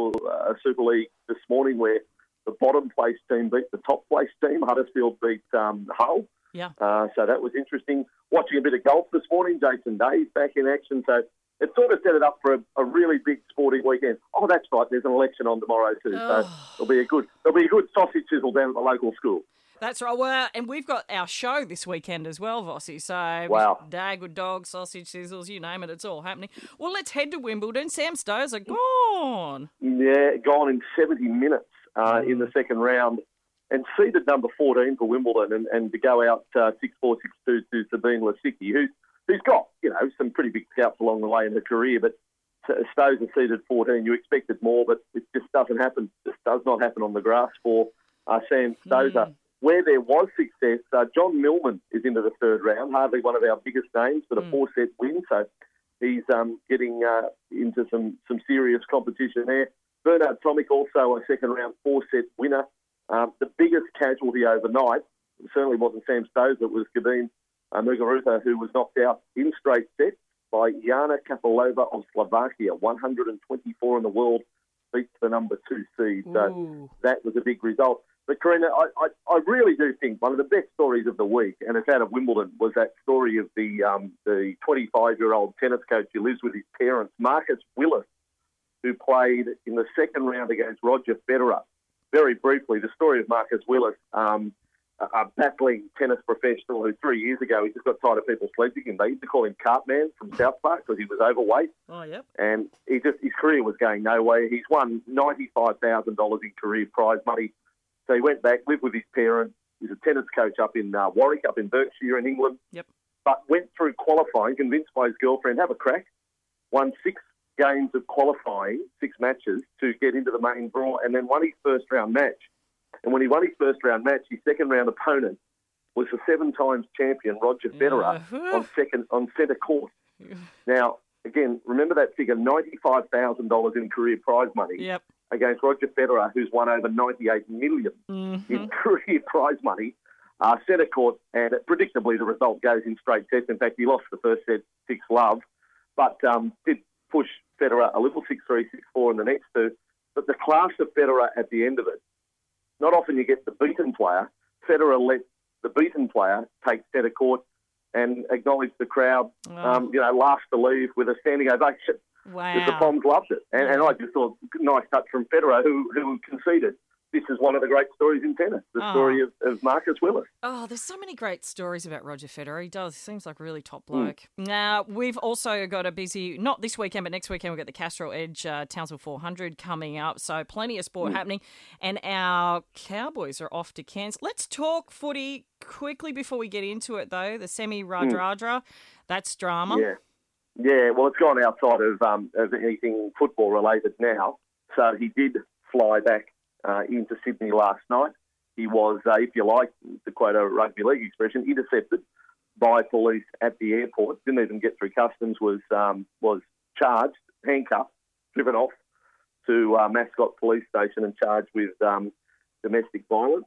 saw a Super League this morning where the bottom place team beat the top place team. Huddersfield beat Hull. Yeah. So that was interesting. Watching a bit of golf this morning, Jason Day's back in action. So it sort of set it up for a really big sporting weekend. Oh, that's right. There's an election on tomorrow too. So there'll be a good sausage sizzle down at the local school. That's right. Well, and we've got our show this weekend as well, Vossi. So, wow. Dag with dogs, sausage sizzles, you name it, it's all happening. Well, let's head to Wimbledon. Sam Stosur gone. Yeah, gone in 70 minutes in the second round and seeded number 14 for Wimbledon and to go out 6-4, 6-2 to Sabine Lisicki, who's got, some pretty big scalps along the way in her career, but Stosur seeded 14. You expected more, but it just doesn't happen. Just does not happen on the grass for Sam Stosur. Where there was success, John Millman is into the third round, hardly one of our biggest names, but a 4-set win, so he's getting into some serious competition there. Bernard Tomic also a second-round 4-set winner. The biggest casualty overnight certainly wasn't Sam Stosur, it was Gabine Muguruza, who was knocked out in straight sets by Jana Kapilova of Slovakia, 124 in the world, beats the number 2 seed. So that was a big result. But, Karina, I really do think one of the best stories of the week, and it's out of Wimbledon, was that story of the 25-year-old tennis coach who lives with his parents, Marcus Willis, who played in the second round against Roger Federer. Very briefly, the story of Marcus Willis, a battling tennis professional who 3 years ago he just got tired of people sledging him. They used to call him Cartman from South Park because he was overweight. Oh, yep. And his career was going nowhere. He's won $95,000 in career prize money. So he went back, lived with his parents. He's a tennis coach up in Warwick, up in Berkshire in England. Yep. But went through qualifying, convinced by his girlfriend, have a crack, won 6 games of qualifying, 6 matches to get into the main draw, and then won his first round match. And when he won his first round match, his second round opponent was the 7 times champion Roger Federer on centre court. Now, again, remember that figure, $95,000 in career prize money. Yep. Against Roger Federer, who's won over $98 million in career prize money, centre court, and predictably the result goes in straight sets. In fact, he lost the first set 6-love, but did push Federer a little 6-3, 6-4 in the next 2. But the class of Federer at the end of it, not often you get the beaten player. Federer let the beaten player take centre court and acknowledge the crowd, last to leave with a standing ovation. Wow. The Poms loved it. And I just thought, nice touch from Federer, who conceded. This is one of the great stories in tennis, the story of Marcus Willis. Oh, there's so many great stories about Roger Federer. He does. Seems like a really top bloke. Now, we've also got a busy, not this weekend, but next weekend, we've got the Castro Edge Townsville 400 coming up. So plenty of sport happening. And our Cowboys are off to Cairns. Let's talk footy quickly before we get into it, though. The Semi-Radradra, that's drama. Yeah, well, it's gone outside of anything football-related now. So he did fly back into Sydney last night. He was, if you like, to quote a rugby league expression, intercepted by police at the airport. Didn't even get through customs. Was charged, handcuffed, driven off to Mascot Police Station and charged with domestic violence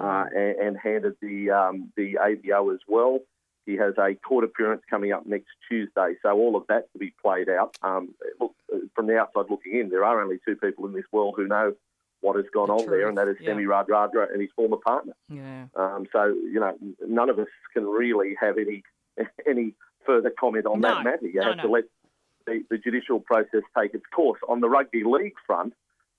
and handed the ABO as well. He has a court appearance coming up next Tuesday, so all of that to be played out. Look, from the outside looking in, there are only 2 people in this world who know what has gone on there, and that is Semi-Radradra and his former partner. Yeah. So, none of us can really have any further comment on that matter. You have to let the judicial process take its course. On the rugby league front,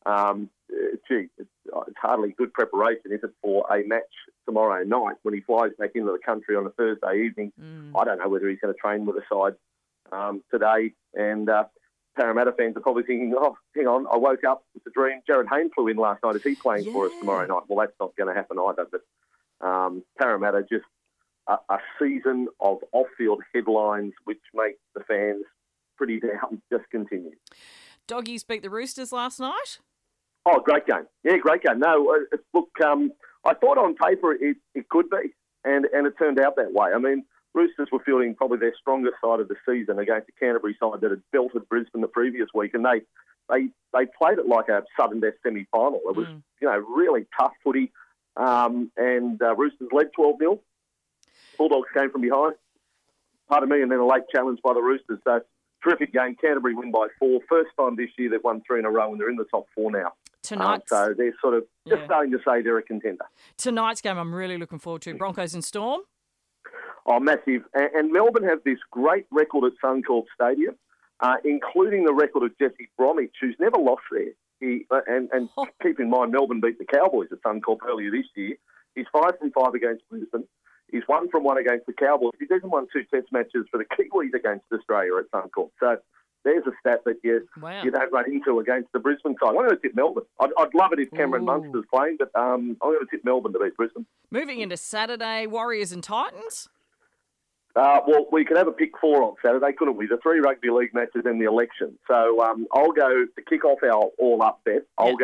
it's hardly good preparation, is it, for a match tomorrow night when he flies back into the country on a Thursday evening. I don't know whether he's going to train with the side today, and Parramatta fans are probably thinking, oh, hang on, I woke up, it's a dream. Jared Hayne flew in last night. Is he playing for us tomorrow night? Well, that's not going to happen either. But Parramatta, just a season of off-field headlines which make the fans pretty down, just continue. Doggies beat the Roosters last night? Oh, great game. Yeah, great game. No, look, I thought on paper it could be, and it turned out that way. I mean, Roosters were fielding probably their strongest side of the season against a Canterbury side that had belted Brisbane the previous week, and they played it like a sudden death semi-final. It was, really tough footy, and Roosters led 12-0. Bulldogs came from behind, and then a late challenge by the Roosters. So Terrific game. Canterbury win by 4. First time this year they've won 3 in a row, and they're in the top 4 now. Tonight, so they're sort of just starting to say they're a contender. Tonight's game I'm really looking forward to. Broncos and Storm. Oh, massive. And Melbourne have this great record at Suncorp Stadium, including the record of Jesse Bromwich, who's never lost there. And keep in mind, Melbourne beat the Cowboys at Suncorp earlier this year. He's 5 from 5 against Brisbane. He's 1 from 1 against the Cowboys. He's even won 2 test matches for the Kiwis against Australia at Suncorp. So there's a stat that you don't run into against the Brisbane side. I'm going to tip Melbourne. I'd love it if Cameron Munster's playing, but I'm going to tip Melbourne to beat Brisbane. Moving into Saturday, Warriors and Titans. Well, we could have a pick 4 on Saturday, couldn't we? The 3 rugby league matches and the election. So I'll go to kick off our all-up bet. I'll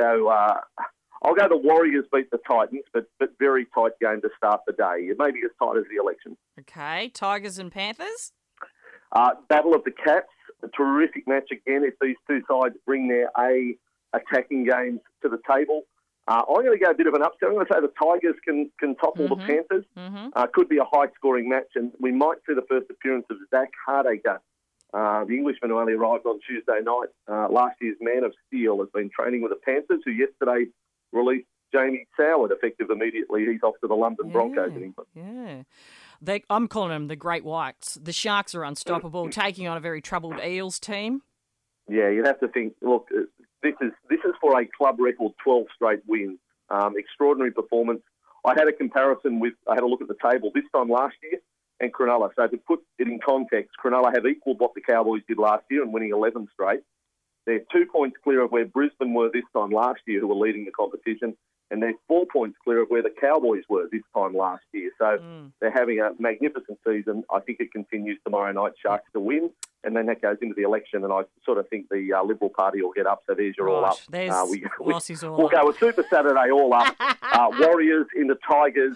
go the Warriors beat the Titans, but very tight game to start the day. It may be as tight as the election. Okay, Tigers and Panthers? Battle of the Cats, a terrific match again if these two sides bring their attacking games to the table. I'm going to go a bit of an upset. I'm going to say the Tigers can topple the Panthers. Could be a high-scoring match, and we might see the first appearance of Zach Hardacre, the Englishman who only arrived on Tuesday night. Last year's Man of Steel has been training with the Panthers, who yesterday released Jamie Soward effective immediately. He's off to the London Broncos in England. Yeah. I'm calling them the Great Whites. The Sharks are unstoppable, taking on a very troubled Eels team. Yeah, you'd have to think, look, this is for a club record 12 straight wins. Extraordinary performance. I had a look at the table this time last year and Cronulla. So to put it in context, Cronulla have equalled what the Cowboys did last year and winning 11 straight. They're 2 points clear of where Brisbane were this time last year, who were leading the competition, and they're 4 points clear of where the Cowboys were this time last year. So they're having a magnificent season. I think it continues tomorrow night, Sharks to win, and then that goes into the election, and I sort of think the Liberal Party will get up, so there's your all up. We'll go a Super Saturday all up. Warriors into Tigers,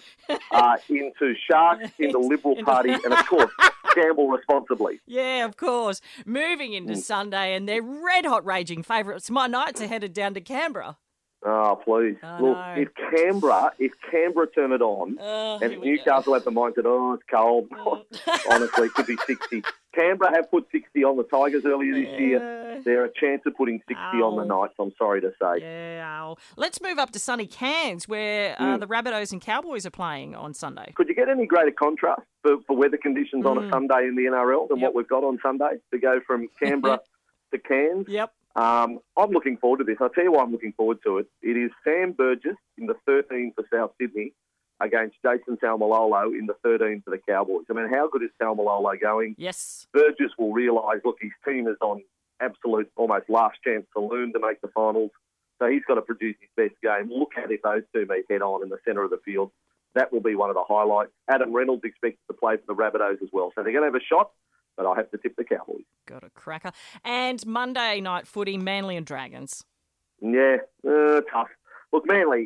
into Sharks, into Liberal Party, and of course, gamble responsibly. Yeah, of course. Moving into Sunday, and they're red-hot raging favourites. My Knights are headed down to Canberra. Oh, please. Look, if Canberra turn it on, and Newcastle have the mindset, it's cold, honestly, it could be 60. Canberra have put 60 on the Tigers earlier this year. They're a chance of putting 60 on the Knights, I'm sorry to say. Yeah. Let's move up to sunny Cairns, where the Rabbitohs and Cowboys are playing on Sunday. Could you get any greater contrast for weather conditions on a Sunday in the NRL than what we've got on Sunday, to go from Canberra to Cairns? Yep. I'm looking forward to this. I'll tell you why I'm looking forward to it. It is Sam Burgess in the 13 for South Sydney against Jason Taumalolo in the 13 for the Cowboys. I mean, how good is Taumalolo going? Yes. Burgess will realise, look, his team is on absolute almost last chance saloon to make the finals. So he's got to produce his best game. Look at if those two meet head on in the centre of the field. That will be one of the highlights. Adam Reynolds expected to play for the Rabbitohs as well. So they're going to have a shot, but I have to tip the Cowboys. Got a cracker. And Monday night footy, Manly and Dragons. Yeah, tough. Look, Manly,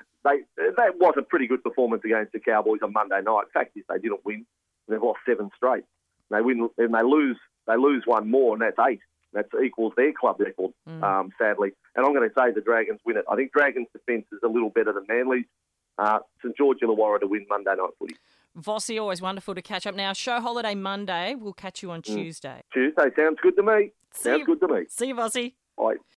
that was a pretty good performance against the Cowboys on Monday night. Fact is, they didn't win. They've lost 7 straight. They win and they lose one more, and that's 8. That equals their club record, sadly. And I'm going to say the Dragons win it. I think Dragons' defence is a little better than Manly's. St George Illawarra to win Monday night footy. Vossi, always wonderful to catch up. Now, show holiday Monday. We'll catch you on Tuesday. Tuesday sounds good to me. See you, Vossi. Bye.